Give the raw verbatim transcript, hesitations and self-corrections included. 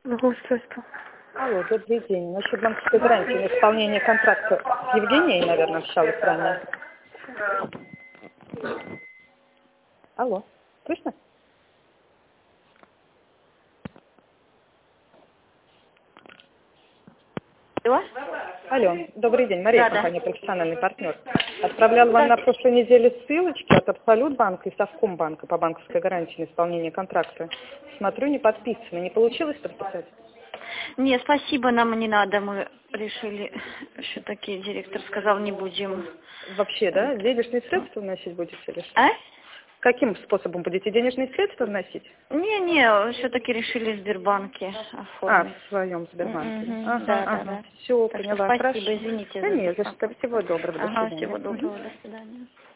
Благоустройство. Алло, добрый день. Насчет банковской гарантии на исполнение контракта с Евгенией, наверное, общалась ранее. Алло, слышно? Алло? Алло, добрый день. Мария, Да, да. компания «Профессиональный партнер». Отправляла вам на прошлой неделе ссылочки от Абсолютбанка и Совкомбанка по банковской гарантии на исполнение контракта. Смотрю, не подписано. Не получилось подписать? Не, спасибо, нам не надо. Мы решили, все-таки директор сказал, не будем. Вообще, да? Денежные средства вносить будете или что? А? Каким способом будете денежные средства вносить? Не-не, все-таки решили в Сбербанке А, оформить. в своем Сбербанке. Мгм, Ага, да, ага. да, да. Все, Так что поняла. спасибо, Хорошо. извините Да за не за что. беспокойство. Всего доброго. До Ага, свидания. всего доброго, Мгм. до свидания.